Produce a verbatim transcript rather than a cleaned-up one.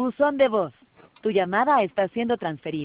Buzón de voz. Tu llamada está siendo transferida.